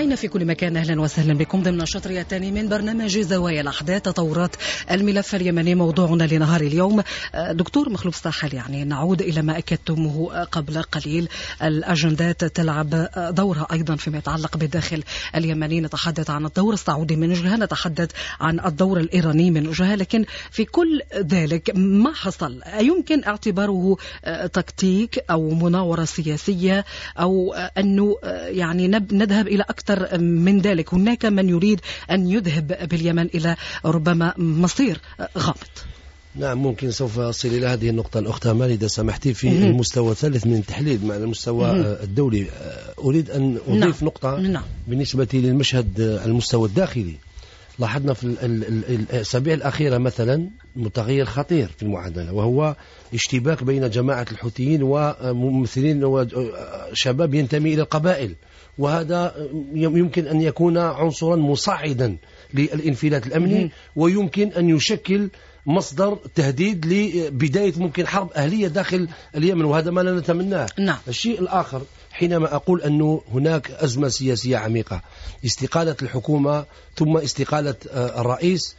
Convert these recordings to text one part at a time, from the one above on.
مستمعينا في كل مكان، أهلا وسهلا بكم ضمن الشطر الثاني من برنامج زوايا الأحداث تطورات الملف اليمني. موضوعنا لنهار اليوم دكتور مخلوف ساحل، يعني نعود إلى ما أكدتمه قبل قليل، الأجندات تلعب دورها أيضا فيما يتعلق بالداخل اليمني. نتحدث عن الدور السعودي من وجهة، نتحدث عن الدور الإيراني من وجهة، لكن في كل ذلك ما حصل يمكن اعتباره تكتيك أو مناورة سياسية، أو أنه يعني نذهب إلى أكثر من ذلك. هناك من يريد أن يذهب باليمن إلى ربما مصير غامض. نعم، ممكن سوف أصل إلى هذه النقطة الأخت أمال إذا سمحتي. في المستوى الثالث من التحليل مع المستوى الدولي، أريد أن أضيف نقطة بالنسبة للمشهد المستوى الداخلي. لاحظنا في الأسابيع الأخيرة مثلا متغير خطير في المعادلة، وهو اشتباك بين جماعة الحوثيين وممثلين وشباب ينتمي إلى القبائل، وهذا يمكن أن يكون عنصرا مساعدا للانفلات الأمني، ويمكن أن يشكل مصدر تهديد لبداية ممكن حرب أهلية داخل اليمن، وهذا ما لا نتمناه. نعم. الشيء الآخر، حينما أقول أنه هناك أزمة سياسية عميقة، استقالة الحكومة ثم استقالة الرئيس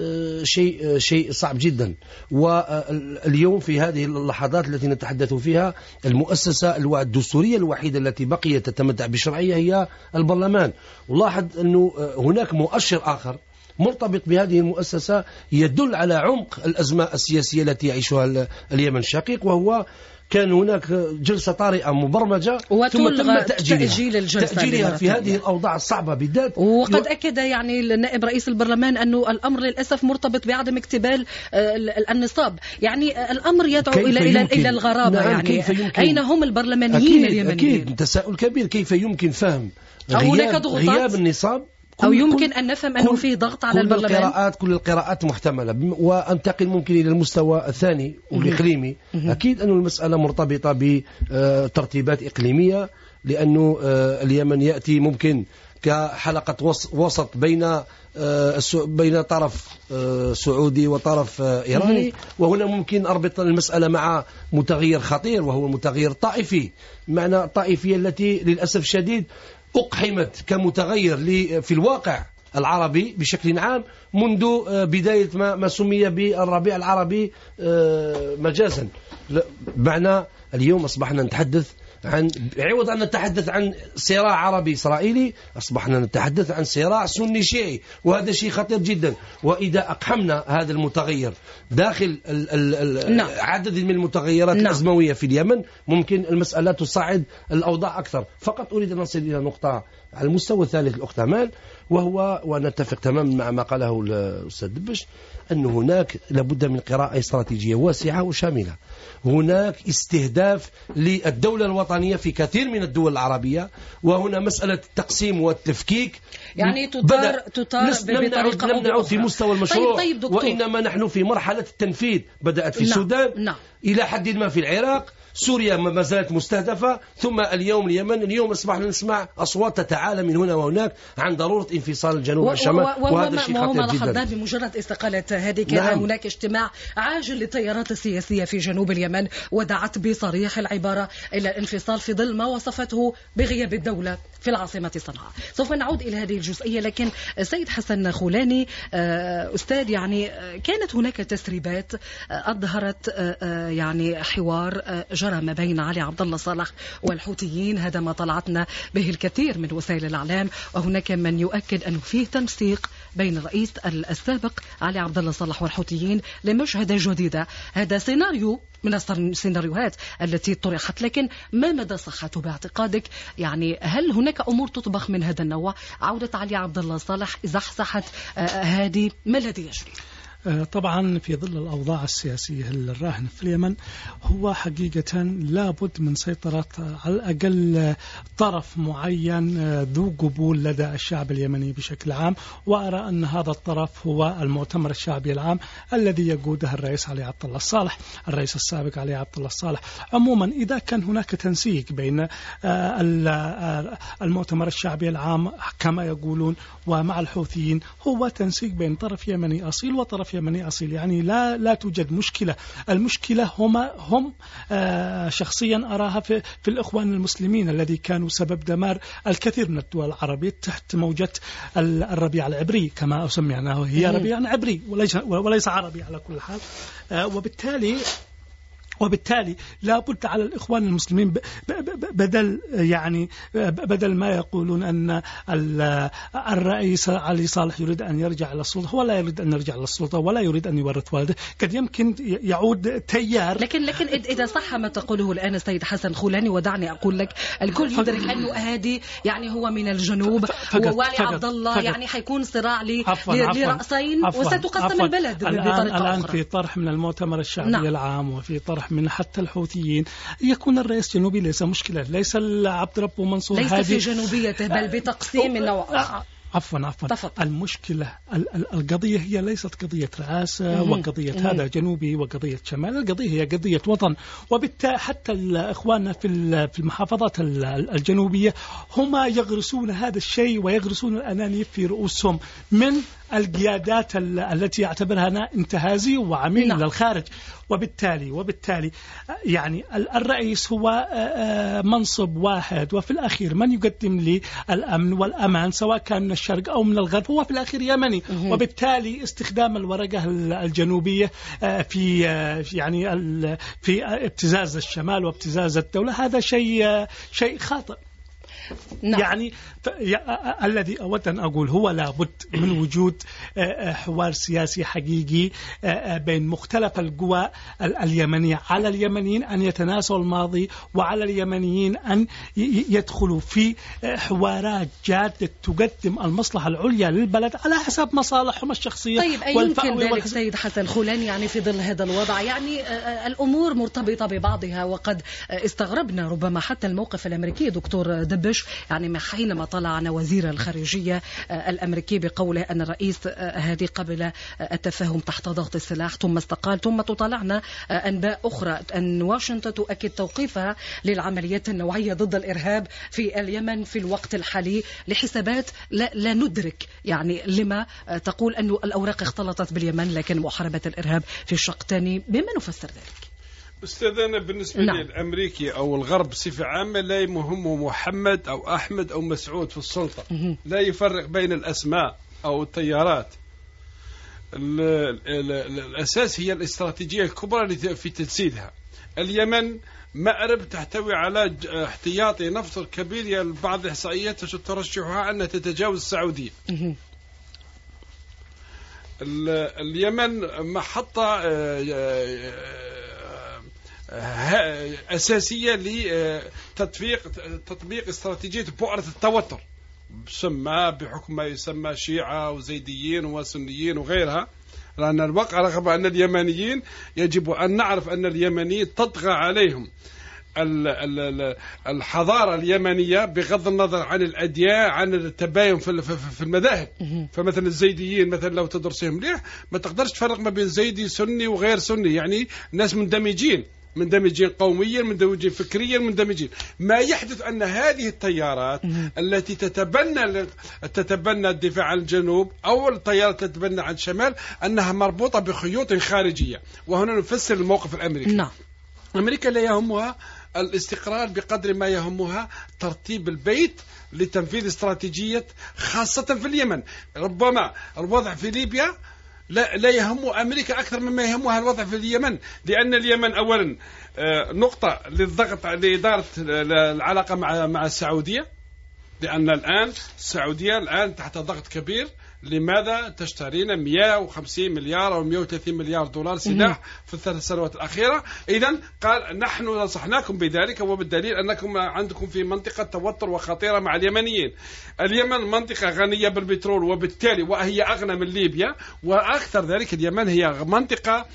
شيء صعب جدا. واليوم في هذه اللحظات التي نتحدث فيها، المؤسسة الدستورية الوحيدة التي بقيت تتمتع بالشرعية هي البرلمان. ولاحظ أنه هناك مؤشر آخر مرتبط بهذه المؤسسة يدل على عمق الأزمة السياسية التي يعيشها اليمن الشقيق، وهو كان هناك جلسة طارئة مبرمجة ثم تم تأجيلها في هذه الأوضاع الصعبة بالذات. وقد أكد يعني النائب رئيس البرلمان أنه الأمر للأسف مرتبط بعدم اكتمال النصاب، يعني الأمر يدعو إلى الغرابة. نعم، يعني أين هم البرلمانيين اليمنيين؟ أكيد تساؤل كبير، كيف يمكن فهم غياب النصاب؟ أو يمكن أن نفهم أنه فيه ضغط على البرلمان. كل القراءات محتملة. وأنتقل ممكن إلى المستوى الثاني والإقليمي. أكيد أن المسألة مرتبطة بترتيبات إقليمية، لأنه اليمن يأتي ممكن كحلقة وسط بين طرف سعودي وطرف إيراني، وهنا ممكن أربط المسألة مع متغير خطير، وهو متغير طائفي. معنى الطائفية التي للأسف الشديد أقحمت كمتغير في الواقع العربي بشكل عام منذ بداية ما سمي بالربيع العربي مجازا. معنى اليوم أصبحنا نتحدث عوض أن نتحدث عن صراع عربي إسرائيلي، أصبحنا نتحدث عن صراع سني شيعي، وهذا شيء خطير جدا. وإذا أقحمنا هذا المتغير داخل عدد من المتغيرات الأزموية في اليمن، ممكن المسألة تصعد الأوضاع أكثر. فقط أريد أن نصل إلى نقطة على المستوى الثالث الأخت أمال، وهو ونتفق تماما مع ما قاله الأستاذ دبش، أن هناك لابد من قراءة استراتيجية واسعة وشاملة. هناك استهداف للدولة الوطنية في كثير من الدول العربية، وهنا مسألة التقسيم والتفكيك يعني تطار بطريقة لم نعود في مستوى المشروع. طيب وإنما نحن في مرحلة التنفيذ، بدأت في السودان، إلى حد ما في العراق، سوريا ما زالت مستهدفة، ثم اليوم اليمن. اليوم أصبحنا نسمع أصوات تتعالى من هنا وهناك عن ضرورة انفصال الجنوب عن الشمال، وهذا شيء خطير جدا. لاحظنا بمجرد استقالة هذه كان هناك اجتماع عاجل للتيارات السياسية في جنوب اليمن، ودعت بصريح العبارة إلى الانفصال في ظل ما وصفته بغياب الدولة في العاصمة صنعاء. سوف نعود إلى هذه الجزئية، لكن سيد حسن خولاني أستاذ، يعني كانت هناك تسريبات أظهرت يعني حوار جرى ما بين علي عبد الله صالح والحوثيين، هذا ما طلعتنا به الكثير من وسائل الإعلام، وهناك من يؤكد أنه فيه تنسيق بين الرئيس السابق علي عبد الله صالح والحوثيين لمشهدة جديدة. هذا سيناريو من السيناريوهات التي طرحت، لكن ما مدى صحته باعتقادك؟ يعني هل هناك أمور تطبخ من هذا النوع؟ عودة علي عبد الله صالح زحزحت هذه، ما الذي يجري؟ طبعا في ظل الأوضاع السياسية الراهنة في اليمن، هو حقيقة لابد من سيطرة على الأقل طرف معين ذو قبول لدى الشعب اليمني بشكل عام، وأرى أن هذا الطرف هو المؤتمر الشعبي العام الذي يقوده الرئيس علي عبد الله صالح، الرئيس السابق علي عبد الله صالح. عموما إذا كان هناك تنسيق بين المؤتمر الشعبي العام كما يقولون ومع الحوثيين، هو تنسيق بين طرف يمني أصيل وطرف يمني أصيل، يعني لا توجد مشكلة. المشكلة هم شخصيا أراها في الإخوان المسلمين الذي كانوا سبب دمار الكثير من الدول العربية تحت موجة الربيع العبري كما أسميناه، هي ربيع عبري وليس عربي على كل حال. وبالتالي لا بد على الإخوان المسلمين بدل ما يقولون أن الرئيس علي صالح يريد أن يرجع إلى السلطة، هو لا يريد أن يرجع إلى السلطة ولا يريد أن يورث والده، قد يمكن يعود تيار. لكن إذا صح ما تقوله الآن السيد حسن خولاني، ودعني أقول لك الكل يدرك أنه هادي يعني هو من الجنوب ووالي عبد الله، يعني حيكون صراع لرأسين وستقسم البلد بطريقة الآن أخرى. في طرح من المؤتمر الشعبي العام وفي طرح من حتى الحوثيين يكون الرئيس جنوبي ليس مشكلة، ليس عبد ربه منصور ليس في جنوبيته بل بتقسيم من نوع آخر. عفوا المشكلة القضية هي ليست قضية رئاسة وقضية هذا جنوبي وقضية شمال، القضية هي قضية وطن. وبالتالي حتى الإخواننا في المحافظات الجنوبية هم يغرسون هذا الشيء ويغرسون الأنانيب في رؤوسهم من القيادات التي يعتبرها انتهازي وعميل للخارج. وبالتالي يعني الرئيس هو منصب واحد، وفي الأخير من يقدم لي الأمن والأمان سواء كان من الشرق أو من الغرب هو في الأخير يمني. وبالتالي استخدام الورقة الجنوبية في ابتزاز الشمال وابتزاز الدولة هذا شيء خاطئ. يعني الذي أود أن أقول هو لابد من وجود حوار سياسي حقيقي بين مختلف القوى اليمنية. على اليمنيين أن يتناسوا الماضي، وعلى اليمنيين أن يدخلوا في حوارات جادة تقدم المصلحة العليا للبلد على حسب مصالحهم الشخصية. طيب يمكن ذلك سيد حسن خولاني يعني في ظل هذا الوضع يعني الأمور مرتبطة ببعضها، وقد استغربنا ربما حتى الموقف الأمريكي دكتور دبش يعني حينما طلعنا وزير الخارجية الأمريكي بقوله أن الرئيس هادي قبل التفاهم تحت ضغط السلاح ثم استقال، ثم تطلعنا أنباء أخرى أن واشنطن تؤكد توقيفها للعمليات النوعية ضد الإرهاب في اليمن في الوقت الحالي لحسابات لا ندرك. يعني لما تقول أن الأوراق اختلطت باليمن لكن محاربة الإرهاب في الشق الثاني، بما نفسر ذلك؟ أستاذنا بالنسبة لي الأمريكي أو الغرب بصفة عامة لا يهمه محمد أو أحمد أو مسعود في السلطة، لا يفرق بين الأسماء أو التيارات. الأساس هي الاستراتيجية الكبرى في تجسيدها. اليمن مأرب تحتوي على احتياطي نفط كبير، بعض الإحصائيات ترشحها أن تتجاوز السعودية. اليمن محطة أساسية لتطبيق استراتيجية بؤرة التوتر، بحكم ما يسمى شيعة وزيديين وسنيين وغيرها. لأن الواقع رغم أن اليمنيين يجب أن نعرف أن اليمنيين تطغى عليهم الحضارة اليمنية بغض النظر عن الأديان، عن التباين في المذاهب. فمثلا الزيديين مثلا لو تدرسهم مليح ما تقدرش تفرق ما بين زيدي سني وغير سني، يعني ناس مندمجين قوميا، مندمجين فكريا، مندمجين. ما يحدث أن هذه التيارات التي تتبنى الدفاع عن الجنوب أو التيارات تتبنى عن الشمال أنها مربوطة بخيوط خارجية. وهنا نفسر الموقف الأمريكي. أمريكا لا يهمها الاستقرار بقدر ما يهمها ترتيب البيت لتنفيذ استراتيجية، خاصة في اليمن. ربما الوضع في ليبيا لا يهم أمريكا أكثر مما يهمها الوضع في اليمن، لأن اليمن أولا نقطة للضغط لإدارة العلاقة مع السعودية، لأن الآن السعودية الآن تحت ضغط كبير. لماذا تشترين 150 مليار أو 130 مليار دولار سلاح في الثلاث سنوات الأخيرة؟ إذن قال نحن نصحناكم بذلك، وبالدليل أنكم عندكم في منطقة توتر وخطيرة مع اليمنيين. اليمن منطقة غنية بالبترول، وبالتالي وهي أغنى من ليبيا، وأكثر ذلك اليمن هي منطقة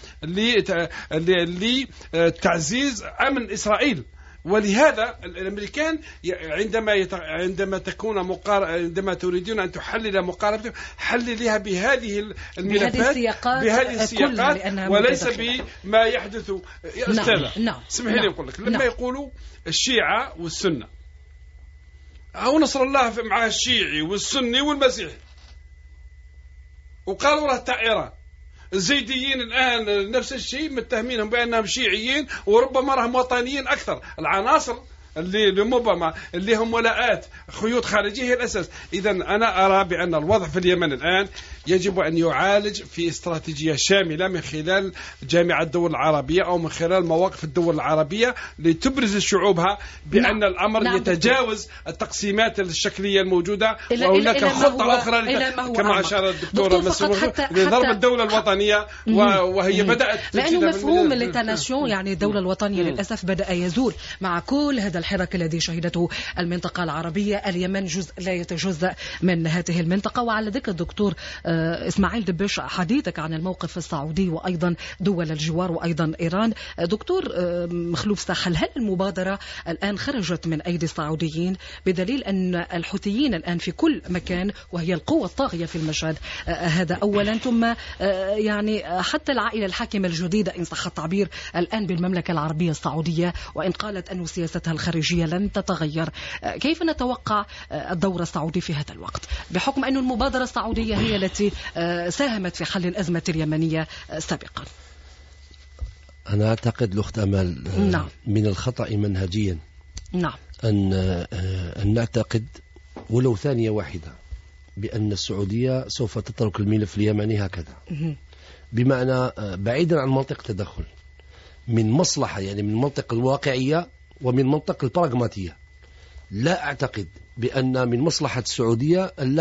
لتعزيز أمن إسرائيل. ولهذا الأمريكان عندما تريدون أن تحلل مقاربة حللها بهذه الملفات، بهذه السياقات، وليس بما يحدث. اسمح لي أقول لك، لما يقولوا الشيعة والسنة أو نصر الله مع الشيعي والسني والمسيحي، وقالوا له تاع إيران، الزيديين الآن نفس الشيء متهمينهم بأنهم شيعيين وربما راهم وطنيين أكثر. العناصر اللي ربما اللي هم ولاءات خيوط خارجية هي الأساس. إذا أنا أرى بأن الوضع في اليمن الآن يجب أن يعالج في استراتيجية شاملة من خلال جامعة الدول العربية أو من خلال مواقف الدول العربية لتبرز شعوبها بأن الأمر يتجاوز التقسيمات الشكلية الموجودة، وهناك خطة أخرى كما أشار الدكتورة لضرب الدولة الوطنية وهي بدأت لأنه مفهوم الانترناسيون يعني الدولة الوطنية للأسف بدأ يزول مع كل هذا الحراك الذي شهدته المنطقة العربية. اليمن جزء لا يتجزأ من هذه المنطقة. وعلى ذكر الدكتور إسماعيل دبش حديثك عن الموقف السعودي وأيضا دول الجوار وأيضا إيران، دكتور مخلوف ساحل، هل المبادرة الآن خرجت من أيدي السعوديين بدليل أن الحوثيين الآن في كل مكان وهي القوة الطاغية في المشهد؟ هذا أولا. ثم يعني حتى العائلة الحاكمة الجديدة إن صح التعبير الآن بالمملكة العربية السعودية وإن قالت أن سياستها الخارجية لن تتغير، كيف نتوقع الدور السعودي في هذا الوقت بحكم أن المبادرة السعودية هي التي ساهمت في حل الأزمة اليمنية سابقا؟ أنا أعتقد الأخت أمال من الخطأ منهجيا أن نعتقد ولو ثانية واحدة بأن السعودية سوف تترك الملف اليمني هكذا، بمعنى بعيدا عن منطق تدخل من مصلحة، يعني من منطق الواقعية ومن منطق البراغماتية. لا أعتقد بأن من مصلحة السعودية أن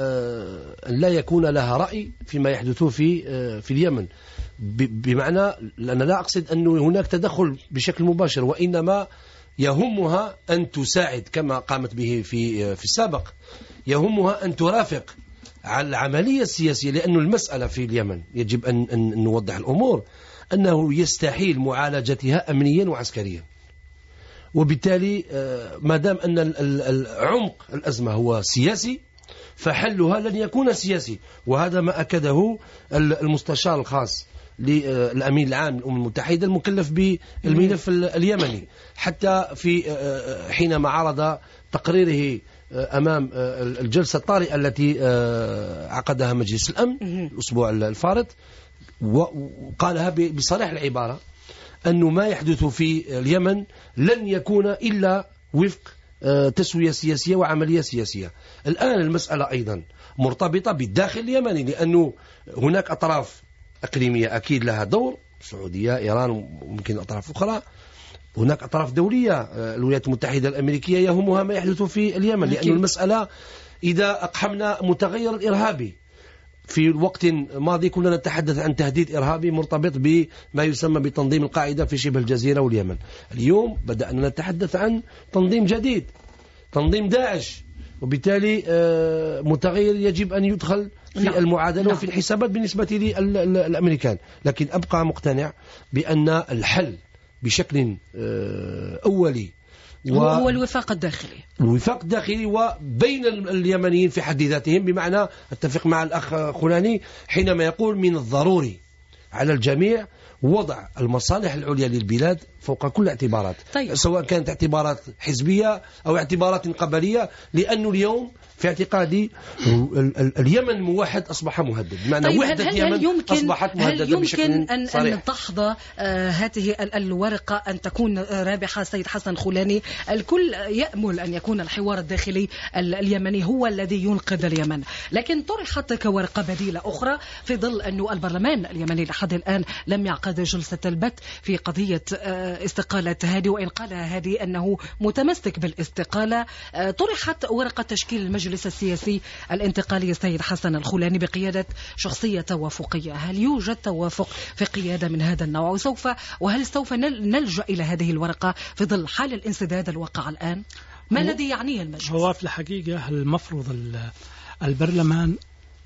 لا يكون لها رأي فيما يحدث في اليمن، بمعنى أنا لا أقصد أن هناك تدخل بشكل مباشر، وإنما يهمها أن تساعد كما قامت به في السابق، يهمها أن ترافق على العملية السياسية، لأن المسألة في اليمن يجب أن نوضح الأمور أنه يستحيل معالجتها أمنيا وعسكريا، وبالتالي ما دام أن عمق الأزمة هو سياسي فحلها لن يكون سياسي. وهذا ما أكده المستشار الخاص للأمين العام للأمم المتحدة المكلف بالملف اليمني، حتى في حينما عرض تقريره أمام الجلسة الطارئة التي عقدها مجلس الأمن الأسبوع الفارط، وقالها بصريح العبارة أنه ما يحدث في اليمن لن يكون إلا وفق تسوية سياسية وعملية سياسية. الآن المسألة أيضا مرتبطة بالداخل اليمني، لأنه هناك أطراف أقليمية أكيد لها دور، السعودية، إيران، وممكن أطراف أخرى. هناك أطراف دولية، الولايات المتحدة الأمريكية يهمها ما يحدث في اليمن، لأن المسألة إذا أقحمنا متغير الإرهابي، في الوقت الماضي كنا نتحدث عن تهديد إرهابي مرتبط بما يسمى بتنظيم القاعدة في شبه الجزيرة واليمن. اليوم بدأنا نتحدث عن تنظيم جديد، تنظيم داعش، وبالتالي متغير يجب أن يدخل في المعادلة وفي الحسابات بالنسبة للأمريكان. لكن أبقى مقتنع بأن الحل بشكل أولي هو الوفاق الداخلي، الوفاق الداخلي وبين اليمنيين في حد ذاتهم. بمعنى أتفق مع الأخ خلاني حينما يقول من الضروري على الجميع وضع المصالح العليا للبلاد فوق كل اعتبارات، سواء كانت اعتبارات حزبية أو اعتبارات قبلية، لأنه اليوم في اعتقادي اليمن موحد أصبح مهدد، بمعنى وحدة اليمن أصبحت مهددة بشكل صريح. أن تحظى هذه الورقة أن تكون رابحة؟ سيد حسن خلاني، الكل يأمل أن يكون الحوار الداخلي اليمني هو الذي ينقذ اليمن، لكن طرحت كورقة بديلة أخرى في ظل أن البرلمان اليمني لحد الآن لم يعقد جلسة البت في قضية استقالة هادي، وإن قال هادي أنه متمسك بالاستقالة. طرحت ورقة تشكيل المجلس السياسي الانتقالي السيد حسن الخلاني بقيادة شخصية توافقية. هل يوجد توافق في قيادة من هذا النوع؟ وهل سوف نلجأ إلى هذه الورقة في ظل حال الانسداد الواقع الآن؟ ما الذي يعنيه المجلس؟ هو في الحقيقة المفروض البرلمان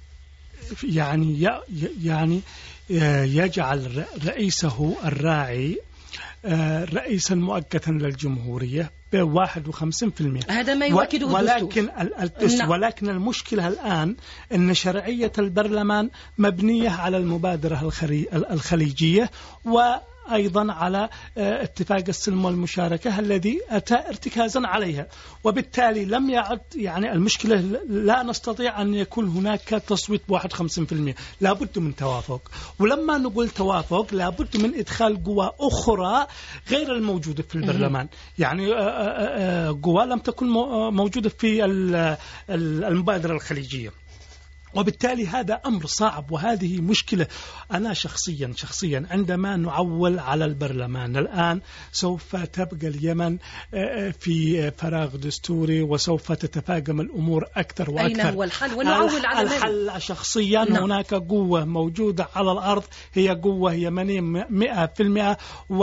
يعني يجعل رئيسه الراعي رئيسا مؤقتا للجمهورية ب51%. هذا ما يؤكده ولكن المشكلة الآن أن شرعية البرلمان مبنية على المبادرة الخليجية، أيضا على اتفاق السلم والمشاركة الذي أتى ارتكازا عليها، وبالتالي لم يعد يعني المشكلة لا نستطيع أن يكون هناك تصويت ب51%، لابد من توافق. ولما نقول توافق لابد من إدخال قوى أخرى غير الموجودة في البرلمان، يعني قوى لم تكن موجودة في المبادرة الخليجية، وبالتالي هذا أمر صعب وهذه مشكلة. أنا شخصيا عندما نعول على البرلمان الآن سوف تبقى اليمن في فراغ دستوري وسوف تتفاقم الأمور أكثر وأكثر. أين هو الحل؟ ونعول على الحل شخصيا هناك قوة موجودة على الأرض، هي قوة يمنية 100%،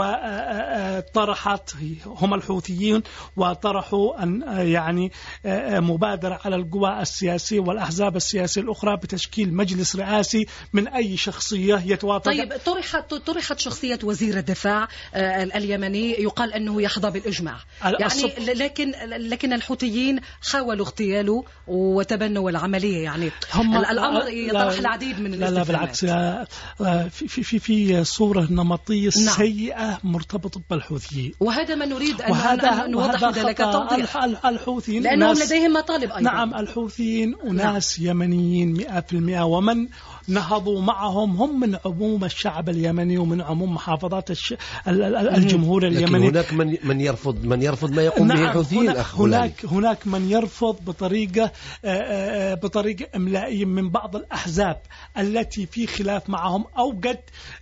وطرحت هم الحوثيين وطرحوا أن يعني مبادرة على القوى السياسية والأحزاب السياسية الأخرى بتشكيل مجلس رئاسي من أي شخصية يتوافق. طيب طرحت شخصية وزير الدفاع اليمني، يقال أنه يحظى بالإجماع، يعني لكن الحوثيين حاولوا اغتياله وتبنوا العملية، يعني الأمر يطرح العديد من الاستفهامات. لا بالعكس، في صورة نمطية سيئة مرتبطة بالحوثيين، وهذا ما نريد أن نوضح لك توضيح. الحوثيين لأنهم لديهم مطالب أيضا. نعم، الحوثيين أناس يمنيين 100%، ومن نهضوا معهم هم من عموم الشعب اليمني ومن عموم محافظات الجمهور اليمني. لكن هناك من يرفض ما يقوم به الحوثيين. هناك من يرفض بطريقة إملائية من بعض الأحزاب التي في خلاف معهم، أو قد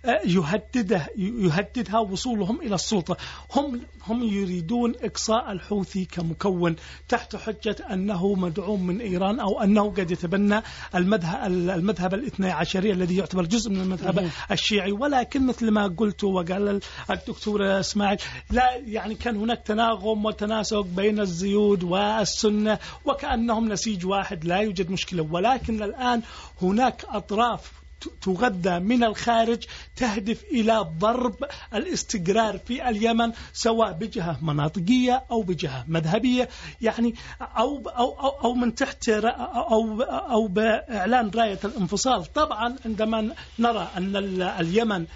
يهددها وصولهم إلى السلطة. هم يريدون إقصاء الحوثي كمكون تحت حجة أنه مدعوم من إيران، أو أنه قد يتبنى المذهب الاثني عشري الذي يعتبر جزء من المذهب الشيعي. ولكن مثل ما قلت وقال الدكتور اسماعيل، لا يعني كان هناك تناغم وتناسق بين الزيود والسنة وكأنهم نسيج واحد، لا يوجد مشكلة. ولكن الآن هناك أطراف تغذى من الخارج تهدف إلى ضرب الاستقرار في اليمن، سواء بجهة مناطقية أو بجهة مذهبية، يعني أو من تحت أو بإعلان راية الانفصال. طبعا عندما نرى أن اليمن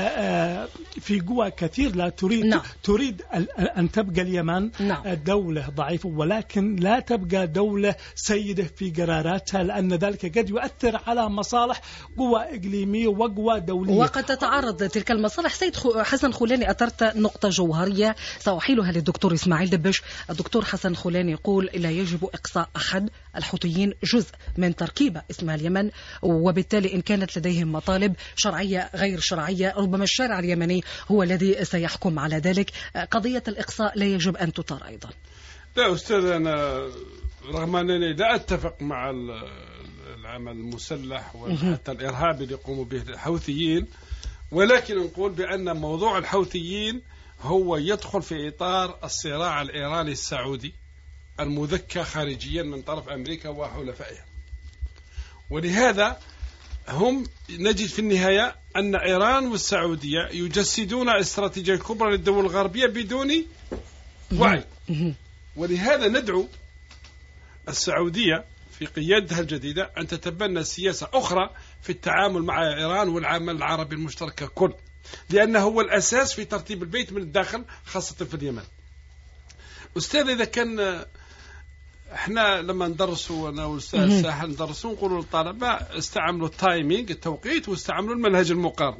في قوى كثير لا تريد أن تبقى اليمن دولة ضعيفة، ولكن لا تبقى دولة سيدة في قراراتها، لأن ذلك قد يؤثر على مصالح قوى إقليمية وقوى دولية، وقد تتعارض تلك المصالح. سيد حسن خولاني، أثرت نقطة جوهرية سأحيلها للدكتور إسماعيل دبش. الدكتور حسن خولاني يقول لا يجب إقصاء أحد، الحوثيين جزء من تركيبة اسمها اليمن، وبالتالي إن كانت لديهم مطالب شرعية غير شرعية ربما الشارع اليمني هو الذي سيحكم على ذلك. قضية الإقصاء لا يجب أن تطار أيضا. لا أستاذ، أنا رغم أنني لا أتفق مع العمل المسلح وحتى الإرهاب اللي يقوموا به الحوثيين، ولكن نقول بأن موضوع الحوثيين هو يدخل في إطار الصراع الإيراني السعودي المذكى خارجيا من طرف أمريكا وحلفائها. ولهذا هم نجد في النهاية أن إيران والسعودية يجسدون استراتيجية كبرى للدول الغربية بدون وعي. ولهذا ندعو السعودية في قيادتها الجديدة أن تتبنى سياسة أخرى في التعامل مع إيران والعمل العربي المشترك ككل، لأنه هو الأساس في ترتيب البيت من الداخل خاصة في اليمن. أستاذ، إذا كان احنا لما ندرسوا أنا والأستاذ ساحل ندرسوا نقولوا للطلبة استعملوا التايمينج التوقيت واستعملوا المنهج المقارن.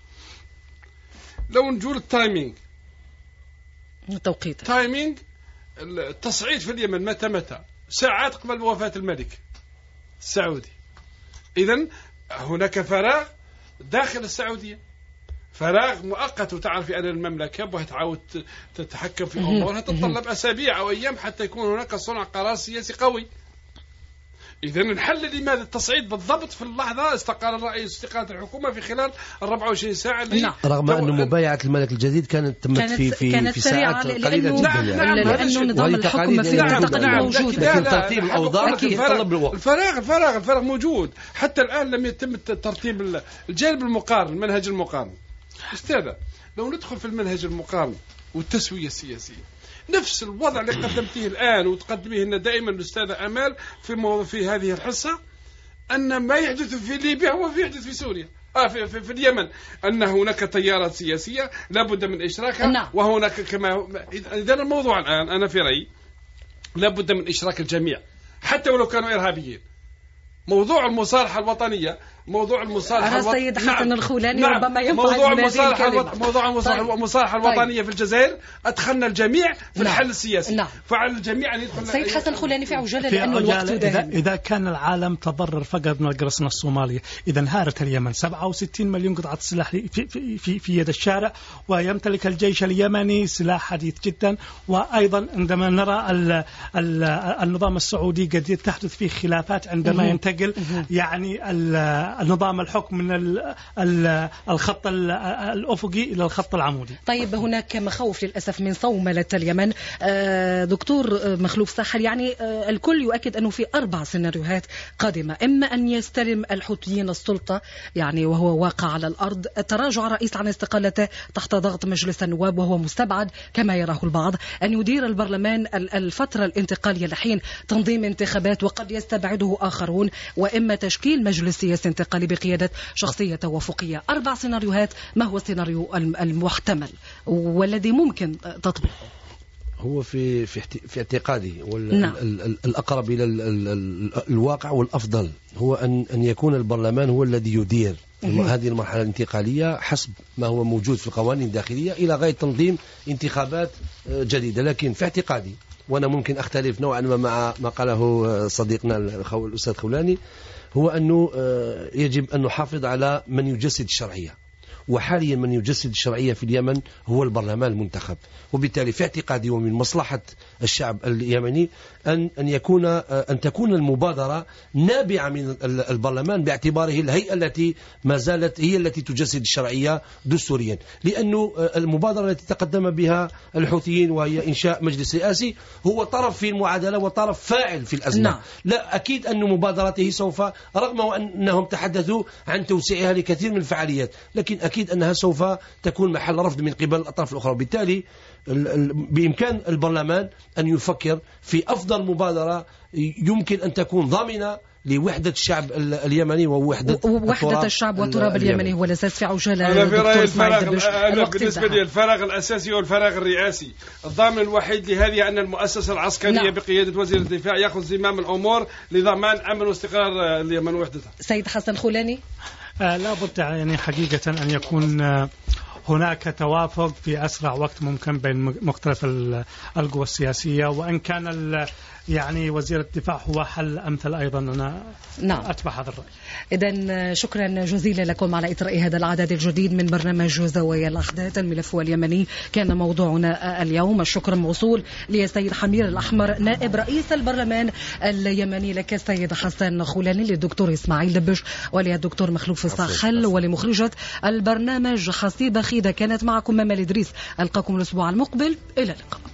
لو نجول التايمينج التوقيت تايمينج التصعيد في اليمن متى ساعات قبل وفاة الملك السعودي. إذن هناك فراغ داخل السعودية، فراغ مؤقت، وتعرف أن المملكة بها تعاود تتحكم في أمورها تتطلب أسابيع أو أيام حتى يكون هناك صنع قرار سياسي قوي. إذن الحل لماذا التصعيد بالضبط في اللحظة استقال الرئيس استقالة الحكومة في خلال 24 ساعة رغم أن مبايعة الملك الجديد كانت تمت في ساعات قليلة جدا، لأنه نظام الحكم في المنطقة موجود، لكن ترتيب الأوضاع يتطلب الوقت. الفراغ موجود حتى الآن، لم يتم ترتيب الجانب المقارن، المنهج المقارن. أستاذ، لو ندخل في المنهج المقارن والتسوية السياسية، نفس الوضع اللي قدمته الآن وتقدمه لنا دائما الأستاذة أمال في هذه الحصة، أن ما يحدث في ليبيا هو يحدث في سوريا. في اليمن أن هناك تيارات سياسية لابد من إشراكها. نعم. وهناك كما إذا الموضوع الآن أنا في رأيي لابد من إشراك الجميع حتى ولو كانوا إرهابيين. موضوع المصالحة الوطنية، موضوع المصالحة السيد حسن نعم. الخولاني نعم. ربما ينفع موضوع طيب. المصالحة الوطنية في الجزائر أدخلنا الجميع في نعم. الحل السياسي. نعم. فعلى الجميع أن يدخل. سيد حسن الخولاني في عجالة لأنه الوقت داهم. إذا كان العالم تضرر فقط من القرصنة الصومالية، إذا انهارت اليمن 67 مليون قطعة سلاح في يد الشارع، ويمتلك الجيش اليمني سلاح حديث جدا. وأيضا عندما نرى النظام السعودي قد تحدث فيه خلافات عندما ينتقل يعني النظام الحكم من الخط الأفقي إلى الخط العمودي. طيب هناك مخاوف للأسف من صوملة اليمن. دكتور مخلوف ساحل، يعني الكل يؤكد أنه في 4 سيناريوهات قادمة: إما أن يستلم الحوثيين السلطة يعني وهو واقع على الأرض، تراجع الرئيس عن استقالته تحت ضغط مجلس النواب وهو مستبعد كما يراه البعض، أن يدير البرلمان الفترة الانتقالية لحين تنظيم انتخابات وقد يستبعده آخرون، وإما تشكيل مجلس سياسي انتقالي بقيادة شخصية توافقية. 4 سيناريوهات، ما هو السيناريو المحتمل والذي ممكن تطبيقه؟ هو في اعتقادي نعم. الأقرب إلى الواقع والأفضل هو أن يكون البرلمان هو الذي يدير هذه المرحلة الانتقالية حسب ما هو موجود في القوانين الداخلية إلى غاية تنظيم انتخابات جديدة. لكن في اعتقادي، وأنا ممكن أختلف نوعا مع ما قاله صديقنا الأستاذ خولاني، هو أنه يجب أن نحافظ على من يجسد الشرعية، وحاليا من يجسد الشرعية في اليمن هو البرلمان المنتخب. وبالتالي في اعتقادي ومن مصلحة الشعب اليمني أن تكون المبادرة نابعة من البرلمان باعتباره الهيئة التي ما زالت هي التي تجسد الشرعية دستوريا، لأنه المبادرة التي تقدم بها الحوثيين وهي إنشاء مجلس رئاسي هو طرف في المعادلة وطرف فاعل في الأزمة. نعم. لا، أكيد أن مبادرته سوف، رغم أنهم تحدثوا عن توسيعها لكثير من الفعاليات، لكن أكيد أنها سوف تكون محل رفض من قبل الأطراف الأخرى. وبالتالي بإمكان البرلمان أن يفكر في أفضل مبادرة يمكن أن تكون ضامنة لوحدة الشعب اليمني ووحدة الشعب والتراب اليمني هو الأساس في عجالة. أنا في رأيي بالنسبة لي الفراغ الأساسي والفراغ الرئاسي. الضامن الوحيد لهذه أن المؤسسة العسكرية بقيادة وزير الدفاع يأخذ زمام الأمور لضمان أمن واستقرار اليمن ووحدتها. سيد حسن خولاني، لا بد يعني حقيقة أن يكون هناك توافق في أسرع وقت ممكن بين مختلف القوى السياسية، وإن كان يعني وزير الدفاع هو حل أمثل أيضا. أنا أتبع هذا الرأي. إذن شكرا جزيلا لكم على إطراء هذا العدد الجديد من برنامج زوايا الأحداث. الملف اليمني كان موضوعنا اليوم. الشكر موصول للسيد حمير الأحمر نائب رئيس البرلمان اليمني، لك السيد حسن خولاني، للدكتور إسماعيل دبش وللدكتور مخلوف الساحل، ولمخرجة البرنامج حسيبة خيدة. كانت معكم ممال إدريس. ألقاكم الأسبوع المقبل، إلى اللقاء.